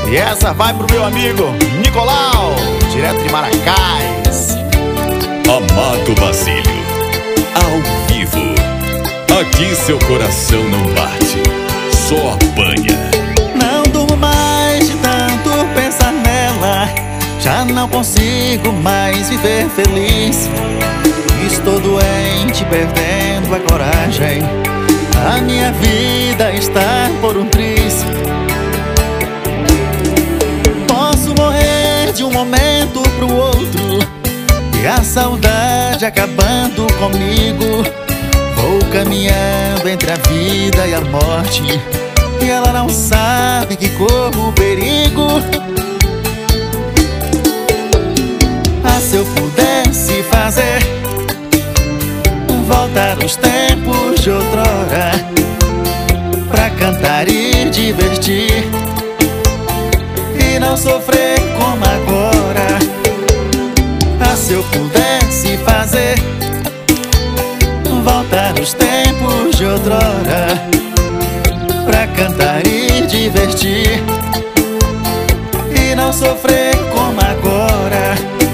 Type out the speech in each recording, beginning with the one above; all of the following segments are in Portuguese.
E essa vai pro meu amigo Nicolau, direto de Maracás. Amado Basílio, ao vivo. Aqui seu coração não bate, só apanha. Não durmo mais de tanto pensar nela. Já não consigo mais viver feliz. Estou doente, perdendo a coragem. A minha vida está por um triz. Posso morrer de um momento pro outro, e a saudade acabando comigo. Vou caminhando entre a vida e a morte, e ela não sabe que corro perigo. Ah, se eu pudesse fazer voltar os tempos de outrora, pra cantar e divertir, e não sofrer como agora. Ah, se eu pudesse fazer voltar os tempos de outrora, pra cantar e divertir, e não sofrer como agora.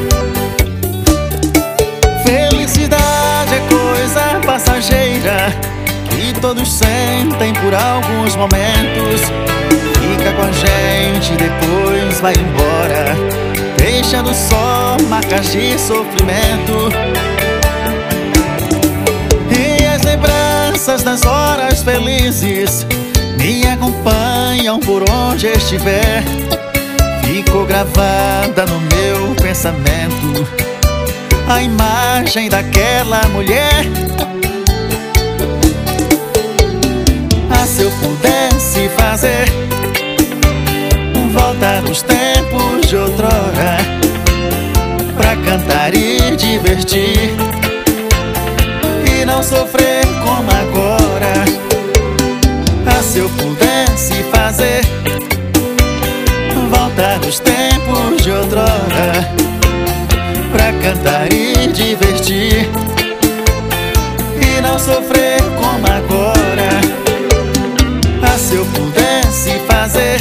Felicidade é coisa passageira, que todos sentem por alguns momentos. Fica com a gente e depois vai embora, deixando só marcas de sofrimento. E as lembranças das horas felizes me acompanham por onde estiver. Ficou gravada no meu pensamento a imagem daquela mulher. Ah, se eu pudesse fazer voltar os tempos de outrora, pra cantar e divertir, e não sofrer como agora. Ah, se eu pudesse fazer voltar os tempos de outrora, pra cantar e divertir, e não sofrer como agora. Ah, se eu pudesse fazer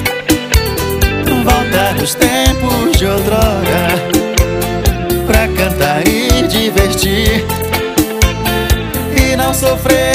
voltar os tempos de outrora, pra cantar e divertir, e não sofrer